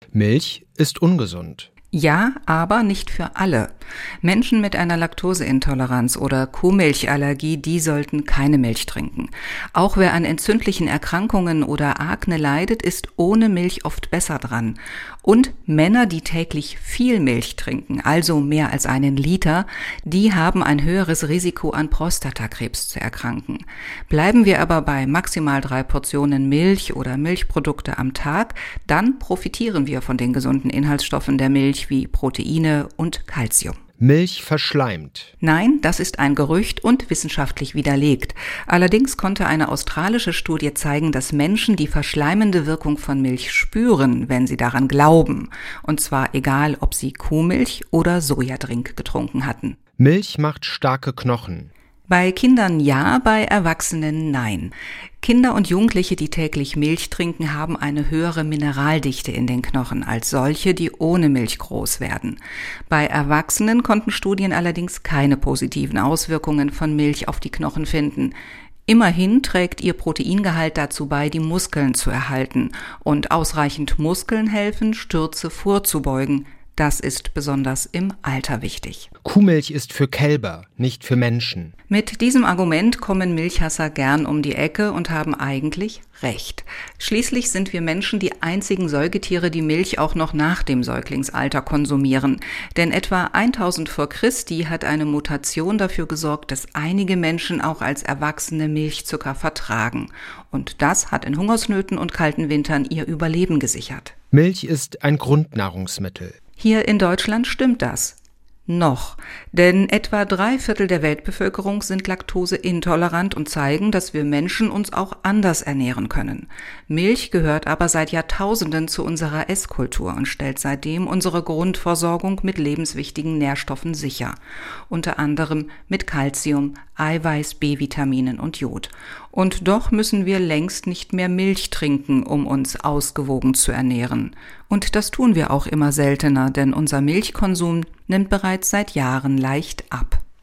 Milch ist ungesund. Ja, aber nicht für alle. Menschen mit einer Laktoseintoleranz oder Kuhmilchallergie, die sollten keine Milch trinken. Auch wer an entzündlichen Erkrankungen oder Akne leidet, ist ohne Milch oft besser dran. Und Männer, die täglich viel Milch trinken, also mehr als 1 Liter, die haben ein höheres Risiko, an Prostatakrebs zu erkranken. Bleiben wir aber bei maximal 3 Portionen Milch oder Milchprodukte am Tag, dann profitieren wir von den gesunden Inhaltsstoffen der Milch wie Proteine und Calcium. Milch verschleimt. Nein, das ist ein Gerücht und wissenschaftlich widerlegt. Allerdings konnte eine australische Studie zeigen, dass Menschen die verschleimende Wirkung von Milch spüren, wenn sie daran glauben. Und zwar egal, ob sie Kuhmilch oder Sojadrink getrunken hatten. Milch macht starke Knochen. Bei Kindern ja, bei Erwachsenen nein. Kinder und Jugendliche, die täglich Milch trinken, haben eine höhere Mineraldichte in den Knochen als solche, die ohne Milch groß werden. Bei Erwachsenen konnten Studien allerdings keine positiven Auswirkungen von Milch auf die Knochen finden. Immerhin trägt ihr Proteingehalt dazu bei, die Muskeln zu erhalten. Und ausreichend Muskeln helfen, Stürze vorzubeugen. Das ist besonders im Alter wichtig. Kuhmilch ist für Kälber, nicht für Menschen. Mit diesem Argument kommen Milchhasser gern um die Ecke und haben eigentlich recht. Schließlich sind wir Menschen die einzigen Säugetiere, die Milch auch noch nach dem Säuglingsalter konsumieren. Denn etwa 1000 vor Christi hat eine Mutation dafür gesorgt, dass einige Menschen auch als Erwachsene Milchzucker vertragen. Und das hat in Hungersnöten und kalten Wintern ihr Überleben gesichert. Milch ist ein Grundnahrungsmittel. Hier in Deutschland stimmt das. Noch. Denn etwa 3/4 der Weltbevölkerung sind laktoseintolerant und zeigen, dass wir Menschen uns auch anders ernähren können. Milch gehört aber seit Jahrtausenden zu unserer Esskultur und stellt seitdem unsere Grundversorgung mit lebenswichtigen Nährstoffen sicher. Unter anderem mit Calcium, Eiweiß, B-Vitaminen und Jod. Und doch müssen wir längst nicht mehr Milch trinken, um uns ausgewogen zu ernähren. Und das tun wir auch immer seltener, denn unser Milchkonsum nimmt bereits seit Jahren leicht ab.